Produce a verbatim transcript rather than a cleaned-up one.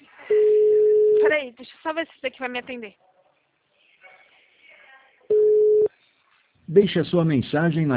Peraí, deixa eu só ver se isso aqui vai me atender. Deixe a sua mensagem na